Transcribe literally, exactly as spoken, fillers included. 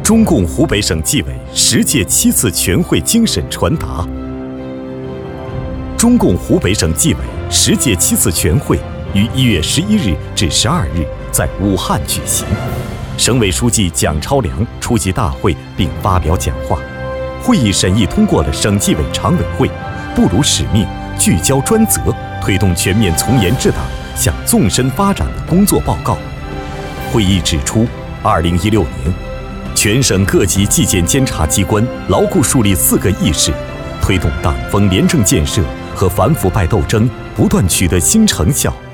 中共湖北省纪委十届七次全会精神传达。中共湖北省纪委十届七次全会于一月十一日至十二日在武汉举行，省委书记蒋超良出席大会并发表讲话。会议审议通过了省纪委常委会不辱使命、聚焦专责、推动全面从严治党向纵深发展的工作报告。会议指出，二零一六年，全省各级纪检监察机关牢固树立四个意识，推动党风廉政建设和反腐败斗争不断取得新成效。